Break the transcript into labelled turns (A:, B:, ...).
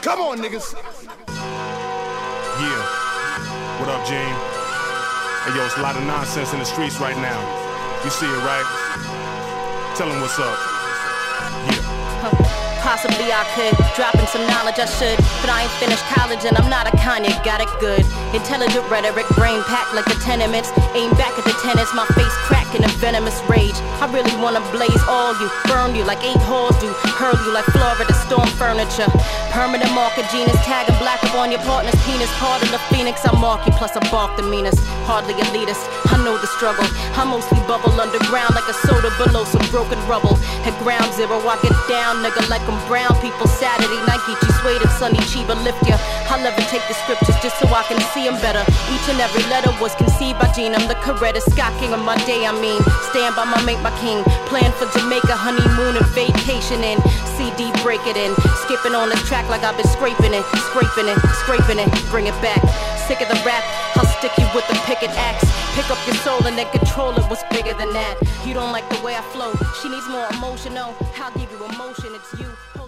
A: Come on, niggas.
B: Yeah. What up, Gene? Hey, yo, it's a lot of nonsense in the streets right now. You see it, right? Tell them what's up. Yeah.
C: Possibly I could drop in some knowledge I should, but I ain't finished college and I'm not a Kanye, got it good. Intelligent rhetoric, brain packed like the tenements. Aim back at the tennis, my face cracked in a venomous rage. I really wanna blaze all you, burn you like 8 whores do, hurl you like Florida storm furniture. Permanent marker genus, tagging black up on your partner's penis. Part of the phoenix, I mark you, plus I bark the meanest. Hardly elitist, I know the struggle. I mostly bubble underground like a soda below some broken rubble. At ground zero, I get down, nigga, like I'm brown people. Saturday night, get you swayed and Sunny Chiba lift ya. I levitate the scriptures just so I can see them better. Each and every letter was conceived by Gene. I'm the Coretta Scott King of my day, I mean. Stand by my mate, my king. Plan for Jamaica, honeymoon and vacation in. CD, break it in. Skipping on this track like I've been scraping it, scraping it, scraping it. Bring it back. Sick of the rap, I'll stick you with the picket axe. Pick up your soul and then control it. What's bigger than that? You don't like the way I flow. She needs more emotional. I'll give you emotion. It's you.